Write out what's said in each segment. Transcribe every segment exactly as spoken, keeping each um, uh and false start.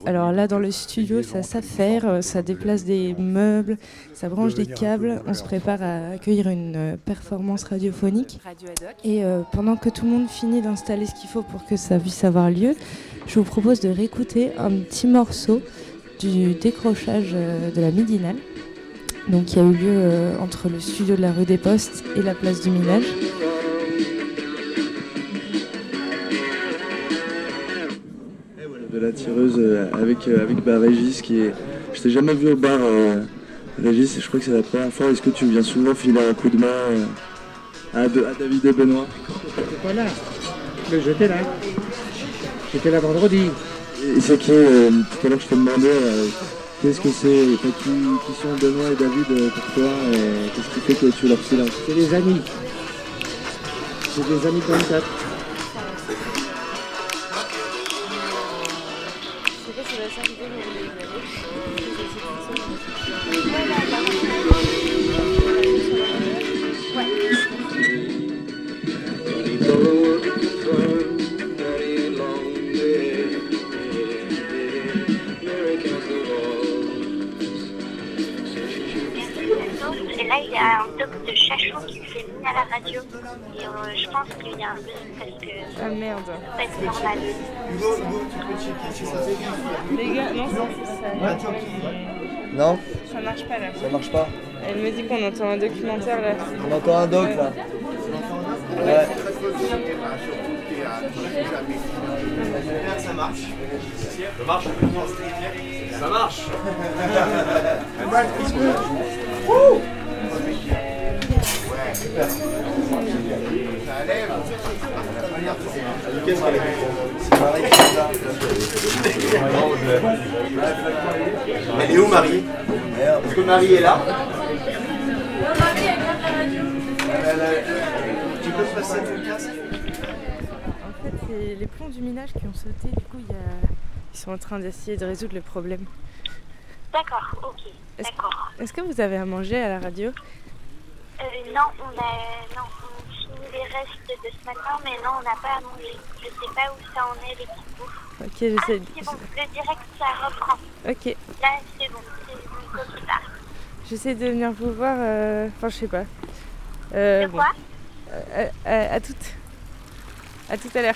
Alors là, dans le studio, ça s'affaire, ça déplace des meubles, ça branche des câbles. On se prépare à accueillir une performance radiophonique. Et euh, pendant que tout le monde finit d'installer ce qu'il faut pour que ça puisse avoir lieu, je vous propose de réécouter un petit morceau du décrochage de la Midinale, donc qui a eu lieu euh, entre le studio de la rue des Postes et la place du Minage. De la tireuse avec, avec bah, Régis qui est... Je t'ai jamais vu au bar euh, Régis, je crois que c'est la première fois. Est-ce que tu viens souvent filer un coup de main euh, à, de, à David et Benoît? J'étais pas là, mais j'étais là. J'étais là vendredi. Et c'est qui, euh, tout à l'heure je te demandais, euh, qu'est-ce que c'est, qui, qui sont Benoît et David euh, pour toi, euh, qu'est-ce qui fait que tu leur files un coup? C'est des amis. C'est des amis de vingt-quatre. Et là, il y a un doc de Chachon qui s'est mis à la radio. Et euh, je pense qu'il y a un buzz parce que... Ah merde. C'est pas normal. Les gars, non, c'est ça. Non? Ça marche pas là. Ça marche pas? Elle me dit qu'on entend un documentaire là. On entend un doc là. Ouais. Ça marche. Ça marche. Ça marche. Ouais, super. Ça lève. Qu'est-ce qu'elle est? C'est Marie qui est là. Elle est où, Marie? Est-ce que Marie est là? Tu peux te passer ton casque? En fait, c'est les plombs du Minage qui ont sauté. Du coup, il y a... ils sont en train d'essayer de résoudre le problème. D'accord, ok, Est-ce... d'accord. Est-ce que vous avez à manger à la radio? Euh, non, on a, non, on finit les restes de ce matin, mais non, on n'a pas à manger. Je sais pas où ça en est, les petites bouffes. Ok, Ah, j'essaie. c'est bon, le direct, ça reprend. Ok, Là, c'est bon, c'est Nico qui part. j'essaie de venir vous voir. euh, Enfin, je sais pas. Euh, De bon. quoi? Euh, à, à, à toutes. À tout à l'heure.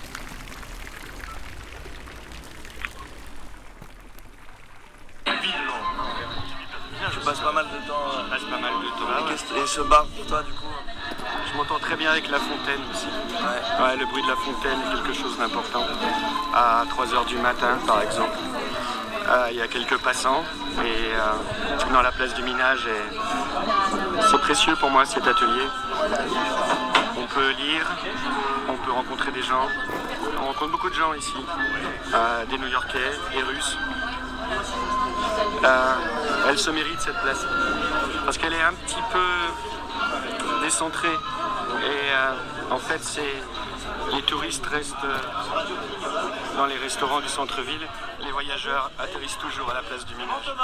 Je passe pas mal de temps. Je passe pas mal de temps. Ah ouais. Et ce bar pour toi, du coup? Je m'entends très bien avec la fontaine aussi. Ouais. Ouais, le bruit de la fontaine est quelque chose d'important. À trois heures du matin, par exemple. Euh, Il y a quelques passants et euh, dans la place du Minage, et c'est précieux pour moi cet atelier. On peut lire, on peut rencontrer des gens. On rencontre beaucoup de gens ici, euh, des New-Yorkais, des Russes. Euh, elle se mérite cette place parce qu'elle est un petit peu décentrée et euh, en fait c'est les touristes restent dans les restaurants du centre-ville, les voyageurs atterrissent toujours à la place du Minage.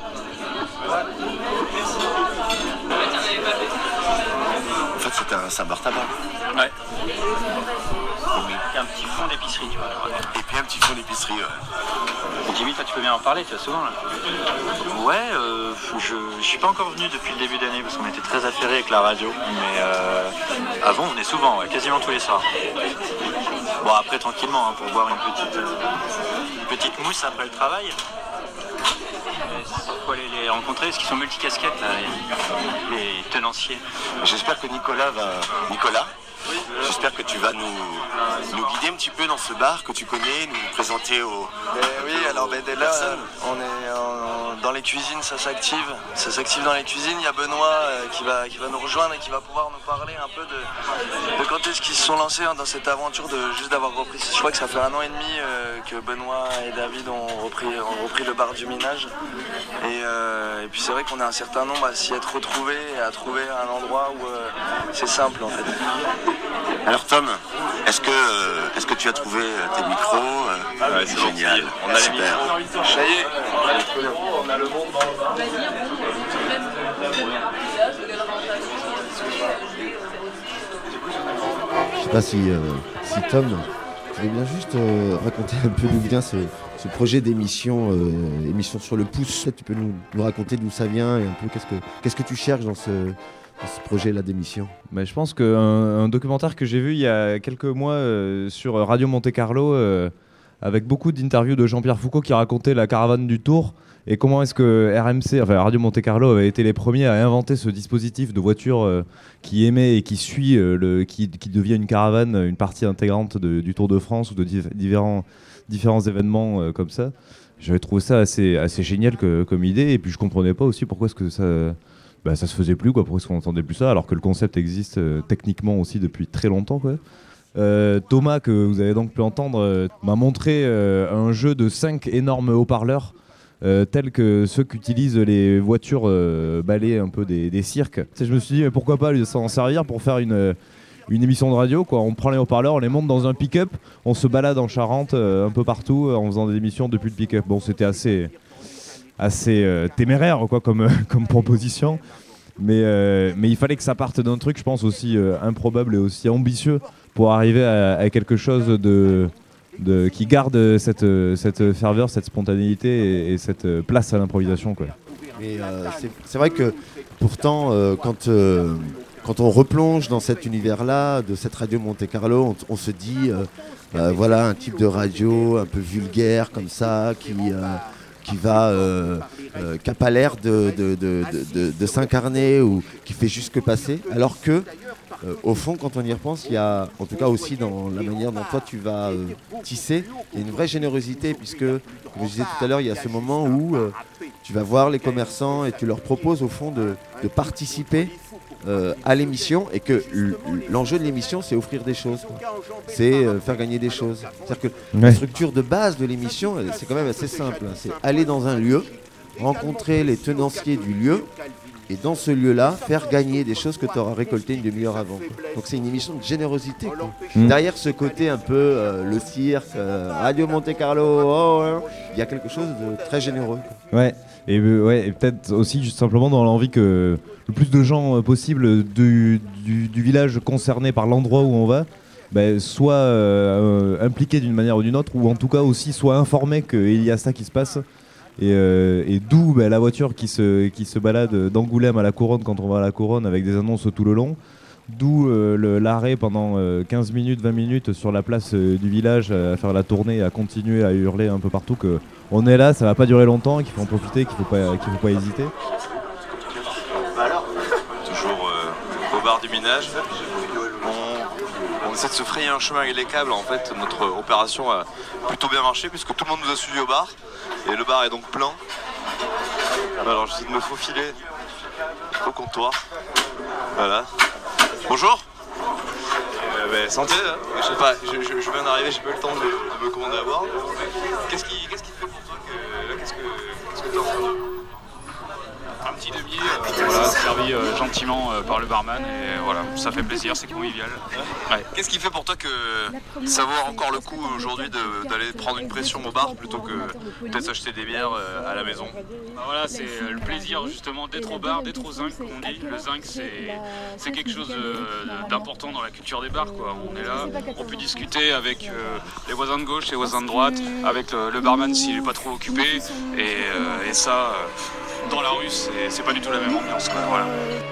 En fait, c'est un, c'est un bar tabac. Ouais. Et un petit fond d'épicerie, tu vois. Et puis un petit fond d'épicerie, ouais. Jimmy, toi tu peux bien en parler, tu vas souvent là. Ouais, euh, je ne suis pas encore venu depuis le début d'année parce qu'on était très affairés avec la radio, mais euh, avant on venait souvent, ouais, quasiment tous les soirs. Bon après tranquillement, hein, pour boire une petite, euh, une petite mousse après le travail. Il faut aller les rencontrer parce qu'ils sont multicasquettes là, les, les tenanciers. J'espère que Nicolas va... Nicolas, j'espère que tu vas nous, nous guider un petit peu dans ce bar que tu connais, nous présenter aux... Ben oui, alors ben dès là, on est en- dans les cuisines, ça s'active. Ça s'active dans les cuisines. Il y a Benoît euh, qui, va, qui va nous rejoindre et qui va pouvoir nous parler un peu de, de quand est-ce qu'ils se sont lancés hein, dans cette aventure de juste d'avoir repris. Je crois que ça fait un an et demi euh, que Benoît et David ont repris, ont repris le bar du Minage. Et, euh, et puis c'est vrai qu'on a un certain nombre à s'y être retrouvés et à trouver un endroit où euh, c'est simple en fait. Alors Tom, est-ce que, euh, est-ce que tu as trouvé euh, tes micros euh, Ah ouais, c'est génial, gentil. On a les super. Ça y est, On a le bon. Je sais pas si, euh, si Tom, tu veux bien juste euh, raconter un peu d'où vient ce, ce projet d'émission, euh, émission sur le pouce. Tu peux nous, nous raconter d'où ça vient et un peu qu'est-ce que, qu'est-ce que tu cherches dans ce, dans ce projet-là d'émission? Bah, je pense qu'un un documentaire que j'ai vu il y a quelques mois euh, sur Radio Monte Carlo, euh, avec beaucoup d'interviews de Jean-Pierre Foucault qui racontait la caravane du Tour et comment est-ce que R M C, enfin Radio Monte Carlo, avait été les premiers à inventer ce dispositif de voiture euh, qui émet et qui suit, euh, le, qui, qui devient une caravane, une partie intégrante de, du Tour de France ou de div- différents, différents événements euh, comme ça. J'avais trouvé ça assez, assez génial que, comme idée, et puis je comprenais pas aussi pourquoi est-ce que ça, bah, ça se faisait plus, quoi, pourquoi est-ce qu'on n'entendait plus ça, alors que le concept existe euh, techniquement aussi depuis très longtemps, quoi. Euh, Thomas, que vous avez donc pu entendre, euh, m'a montré euh, un jeu de cinq énormes haut-parleurs euh, tels que ceux qu'utilisent les voitures euh, balais un peu des, des cirques. Je me suis dit mais pourquoi pas s'en servir pour faire une, une émission de radio, quoi. On prend les haut-parleurs, on les monte dans un pick-up, on se balade en Charente euh, un peu partout euh, en faisant des émissions depuis le pick-up. Bon, c'était assez, assez euh, téméraire, quoi, comme, comme proposition. Mais, euh, mais il fallait que ça parte d'un truc, je pense, aussi euh, improbable et aussi ambitieux pour arriver à, à quelque chose de, de, qui garde cette, cette ferveur, cette spontanéité et, et cette place à l'improvisation, quoi. Mais euh, c'est, c'est vrai que pourtant, euh, quand, euh, quand on replonge dans cet univers-là, de cette radio Monte Carlo, on, on se dit, euh, euh, voilà, un type de radio un peu vulgaire comme ça, qui... Euh, qui va, euh, euh, qui n'a pas l'air de, de, de, de, de s'incarner ou qui fait juste que passer, alors que, euh, au fond, quand on y repense, il y a, en tout cas aussi dans la manière dont toi tu vas euh, tisser, il y a une vraie générosité, puisque, comme je disais tout à l'heure, il y a ce moment où euh, tu vas voir les commerçants et tu leur proposes, au fond, de, de participer Euh, à l'émission, et que l'enjeu de l'émission, c'est offrir des choses, quoi. C'est euh, faire gagner des choses. C'est-à-dire que ouais. La structure de base de l'émission, c'est quand même assez simple, hein. C'est aller dans un lieu, rencontrer les tenanciers du lieu, et dans ce lieu-là, faire gagner des choses que tu auras récoltées une demi-heure avant, quoi. Donc c'est une émission de générosité, quoi. Mmh. Derrière ce côté un peu euh, le cirque, euh, Radio Monte Carlo, oh, hein, il y a quelque chose de très généreux, quoi. Ouais. Et, euh, ouais, et peut-être aussi juste simplement dans l'envie que le plus de gens euh, possible du, du, du village concerné par l'endroit où on va bah, soient euh, euh, impliqués d'une manière ou d'une autre, ou en tout cas aussi soient informés qu'il y a ça qui se passe. Et, euh, et d'où bah, la voiture qui se, qui se balade d'Angoulême à la Couronne quand on va à la Couronne avec des annonces tout le long. D'où euh, le, l'arrêt pendant euh, quinze minutes, vingt minutes sur la place euh, du village euh, à faire la tournée, à continuer à hurler un peu partout que on est là, ça va pas durer longtemps, qu'il faut en profiter, qu'il faut pas, qu'il faut pas hésiter. Toujours euh, au bar du Minage, on, on essaie de se frayer un chemin avec les câbles. En fait, notre opération a plutôt bien marché puisque tout le monde nous a suivis au bar et le bar est donc plein. Alors j'essaie de me faufiler au comptoir. Voilà. Bonjour. Euh, bah, santé, hein. Je sais pas, je, je, je viens d'arriver, j'ai pas eu le temps de, de me commander à boire. Qu'est-ce qui, qu'est-ce qui te fait pour toi que là, qu'est-ce que, qu'est-ce que t'es en train de... Un petit demi, euh, voilà, servi euh, gentiment euh, par le barman, et voilà, ça fait plaisir, c'est convivial. Ouais. Qu'est-ce qui fait pour toi que ça vaut encore le coup aujourd'hui de, d'aller prendre une pression au bar plutôt que peut-être s'acheter des bières euh, à la maison? Bah voilà, c'est euh, le plaisir justement d'être au bar, d'être au zinc, comme on dit. Le zinc, c'est, c'est quelque chose de, d'important dans la culture des bars, quoi. On est là, on peut discuter avec euh, les voisins de gauche, les voisins de droite, avec le, le barman s'il est pas trop occupé, et, euh, et ça... Euh, dans la rue, c'est, c'est pas du tout la même ambiance, quoi. Voilà.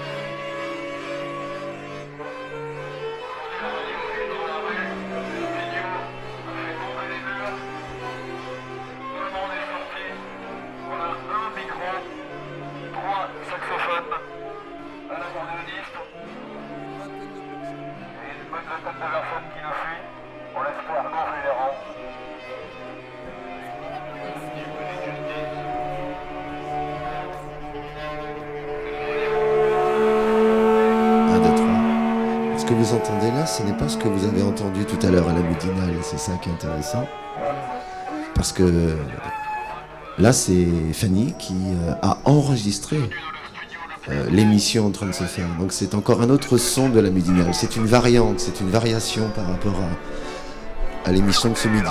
Ce que vous entendez là, ce n'est pas ce que vous avez entendu tout à l'heure à la Mudinale, et c'est ça qui est intéressant. Parce que là, c'est Fanny qui a enregistré euh, l'émission en train de se faire. Donc c'est encore un autre son de la Mudinale. C'est une variante, c'est une variation par rapport à, à l'émission de ce midi.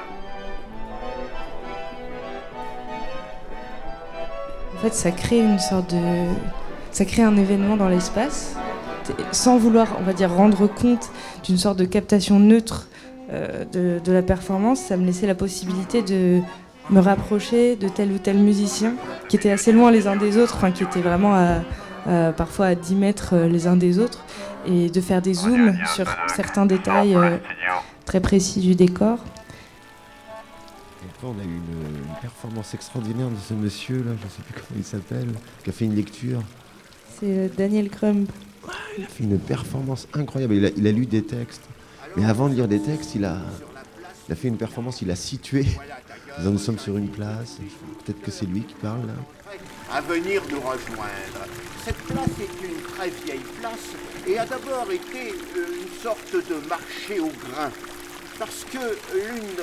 En fait, ça crée une sorte de... Ça crée un événement dans l'espace, sans vouloir, on va dire, rendre compte d'une sorte de captation neutre euh, de, de la performance, ça me laissait la possibilité de me rapprocher de tel ou tel musicien qui étaient assez loin les uns des autres, enfin qui étaient vraiment à, à, parfois à dix mètres les uns des autres, et de faire des zooms sur certains détails euh, très précis du décor. Et après, on a eu une, une performance extraordinaire de ce monsieur là, je ne sais plus comment il s'appelle, qui a fait une lecture. C'est euh, Daniel Crumb. Il a fait une performance incroyable. Il a, il a lu des textes, mais avant de lire des textes, il a, il a fait une performance. Il a situé. Nous sommes sur une place. Peut-être que c'est lui qui parle là. À venir nous rejoindre. Cette place est une très vieille place et a d'abord été une sorte de marché au grain. Parce que l'une,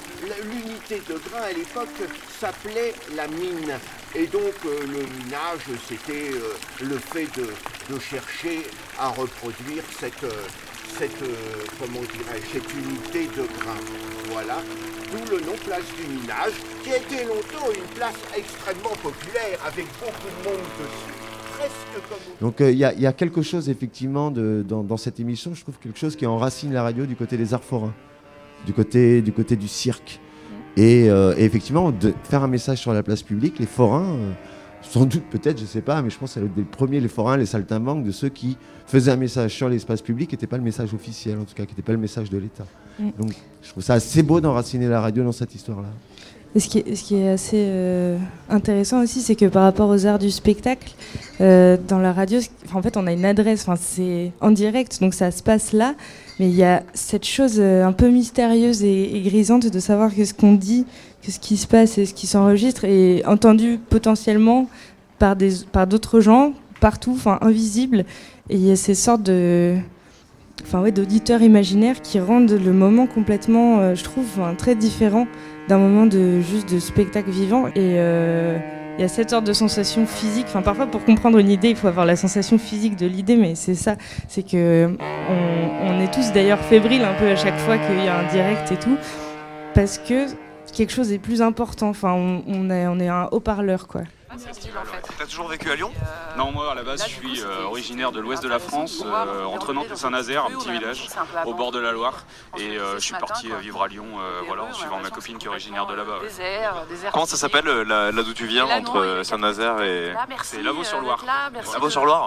l'unité de grain à l'époque s'appelait la mine. Et donc euh, le minage, c'était euh, le fait de, de chercher à reproduire cette, euh, cette, euh, comment dirais-je, cette unité de grain. Voilà, d'où le nom place du minage, qui a été longtemps une place extrêmement populaire, avec beaucoup de monde dessus. Presque comme... Donc il euh, y, y a quelque chose effectivement de, dans, dans cette émission, je trouve quelque chose qui enracine la radio du côté des arts forains, du côté du, côté du cirque. Et, euh, et effectivement, de faire un message sur la place publique, les forains, euh, sans doute peut-être, je ne sais pas, mais je pense que c'est les premiers, les forains, les saltimbanques, de ceux qui faisaient un message sur l'espace public, qui n'était pas le message officiel, en tout cas, qui n'était pas le message de l'État. Mm. Donc je trouve ça assez beau d'enraciner la radio dans cette histoire-là. Et ce qui est, ce qui est assez euh, intéressant aussi, c'est que par rapport aux arts du spectacle, euh, dans la radio, en fait, on a une adresse, c'est en direct, donc ça se passe là, mais il y a cette chose euh, un peu mystérieuse et, et grisante de savoir que ce qu'on dit, que ce qui se passe et ce qui s'enregistre est entendu potentiellement par, des, par d'autres gens, partout, enfin invisible, et il y a ces sortes de... Enfin, ouais, d'auditeurs imaginaires qui rendent le moment complètement, euh, je trouve, enfin, très différent d'un moment de juste de spectacle vivant. Et euh, il y a cette sorte de sensation physique. Enfin, parfois, pour comprendre une idée, il faut avoir la sensation physique de l'idée, mais c'est ça. C'est que on, on est tous d'ailleurs fébriles un peu à chaque fois qu'il y a un direct et tout, parce que quelque chose est plus important. Enfin, on, on est, on est un haut-parleur, quoi. T'as toujours vécu à Lyon ? Non, moi à la base je suis euh, originaire de l'ouest de la France, euh, entre Nantes et Saint-Nazaire, un petit village au bord de la Loire. Et euh, je suis parti euh, vivre à Lyon euh, voilà, en suivant ma copine qui est originaire de là-bas. Ouais. Comment ça s'appelle là, là d'où tu viens, entre Saint-Nazaire et... C'est Lavaux-sur-Loire. Lavaux-sur-Loire ?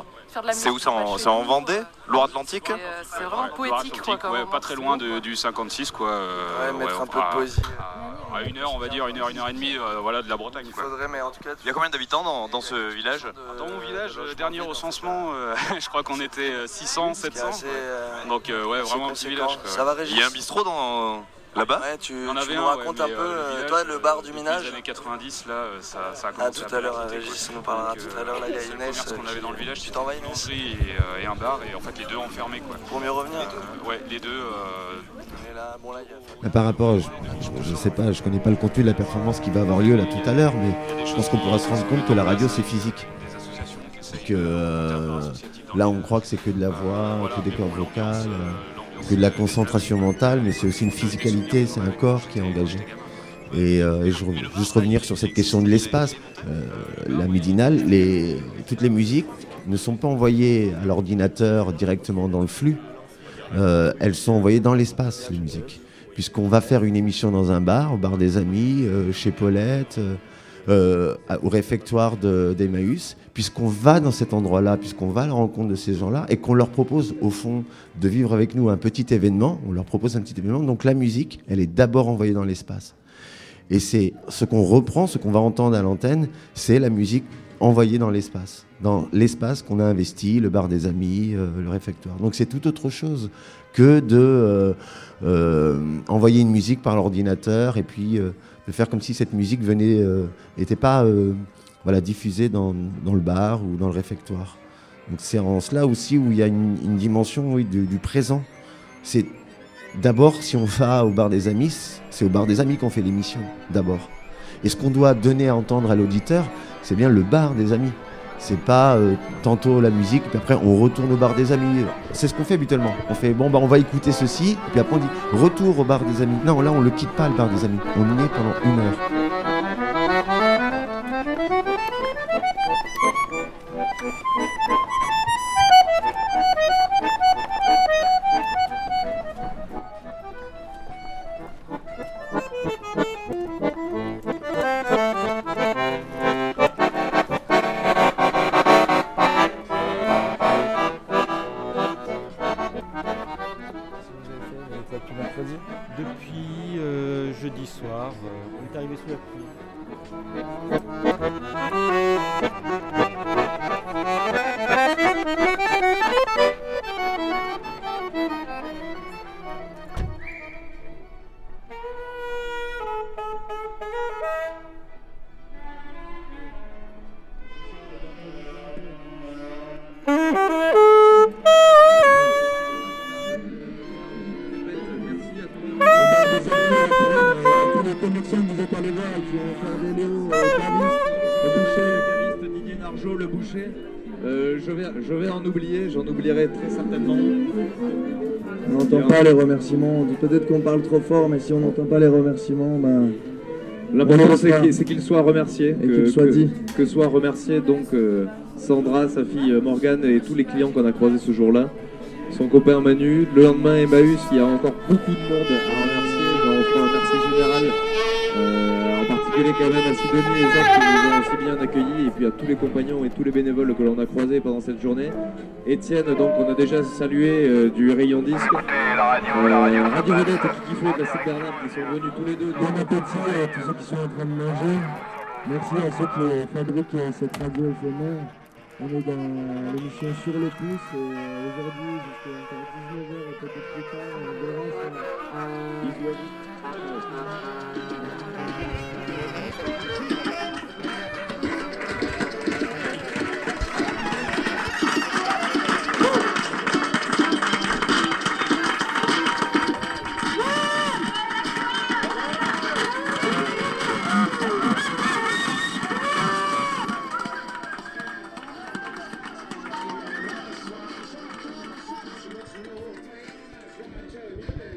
C'est où? C'est en, c'est en Vendée, Loire-Atlantique? C'est vraiment poétique, quoi, ouais, pas très loin de, du cinquante-six, quoi. Euh, ouais, mettre ouais, un peu de poésie. À, à une heure, on va dire, une heure, une heure et demie, euh, voilà, de la Bretagne, quoi. Faudrait, mais en tout cas, il y a combien d'habitants dans, dans ce village? Dans mon village, le dernier recensement, euh, je crois qu'on était six cents, sept cents. Assez, euh, donc, euh, ouais, vraiment un petit village, quoi. Ça va, Régis? Il y a un bistrot dans... Là-bas? Ouais, tu, on tu nous un, racontes ouais, un peu, euh, village, toi, le bar du minage? Dans les années quatre-vingt-dix, là, ça, ça a Ah, commencé tout à, à l'heure, Régis nous parlera tout à l'heure, là, il y a Inès. Ce qu'on avait dans le village, tu t'envahis, une boulangerie et, et un bar, et en fait, les deux ont fermé, quoi. Pour mieux revenir? Les deux, ouais, les deux... Euh... Là, bon, là, y a... Par rapport, je, je, je sais pas, je connais pas le contenu de la performance qui va avoir lieu là tout à l'heure, mais je pense qu'on pourra se rendre compte que la radio c'est physique. Que euh, là on croit que c'est que de la voix, que des cordes vocales, que de la concentration mentale, mais c'est aussi une physicalité, c'est un corps qui est engagé. Et, euh, et je veux juste revenir sur cette question de l'espace. Euh, la midinale, les, toutes les musiques ne sont pas envoyées à l'ordinateur directement dans le flux. Euh, elles sont envoyées dans l'espace, les musiques. Puisqu'on va faire une émission dans un bar, au bar des amis, euh, chez Paulette, euh, euh, au réfectoire de, d'Emmaüs, puisqu'on va dans cet endroit-là, puisqu'on va à la rencontre de ces gens-là, et qu'on leur propose, au fond, de vivre avec nous un petit événement, on leur propose un petit événement, donc la musique, elle est d'abord envoyée dans l'espace. Et c'est ce qu'on reprend, ce qu'on va entendre à l'antenne, c'est la musique envoyée dans l'espace, dans l'espace qu'on a investi, le bar des amis, euh, le réfectoire. Donc c'est tout autre chose que de euh, euh, envoyer une musique par l'ordinateur et puis euh, de faire comme si cette musique venait, n'était euh, pas euh, voilà, diffusée dans, dans le bar ou dans le réfectoire. Donc c'est en cela aussi où il y a une, une dimension oui, du, du présent. C'est d'abord, si on va au bar des amis, c'est au bar des amis qu'on fait l'émission, d'abord. Et ce qu'on doit donner à entendre à l'auditeur, c'est bien le bar des amis. C'est pas euh, tantôt la musique, puis après on retourne au bar des amis. C'est ce qu'on fait habituellement. On fait, bon, bah on va écouter ceci, puis après on dit retour au bar des amis. Non, là on le quitte pas, le bar des amis. On y est pendant une heure. Je vais en oublier, j'en oublierai très certainement. On n'entend pas les remerciements. Peut-être qu'on parle trop fort, mais si on n'entend pas les remerciements, ben. L'important c'est qu'il qu'il soit remercié, et qu'il soit que, dit. Que soit remercié donc euh, Sandra, sa fille euh, Morgane et tous les clients qu'on a croisés ce jour-là. Son copain Manu, le lendemain Emmaüs, il y a encore beaucoup de monde à remercier. On fera un merci général. Euh, en particulier quand même à Sidonie et Zach qui nous ont aussi bien accueillis, et puis à tous les compagnons et tous les bénévoles que l'on a croisés pendant cette journée. Étienne, donc on a déjà salué euh, du Rayon Disque, euh, Radio Vedette et Kiki Flo de la Cité Bernard qui sont venus tous les deux. Bon appétit à tous ceux qui sont en train de manger. Merci à ceux qui fabriquent cette radio éphémère. On est dans l'émission Sur le pouce et euh, aujourd'hui jusqu'à dix-neuf heures et peut-être plus tard, on verra si... Thank you.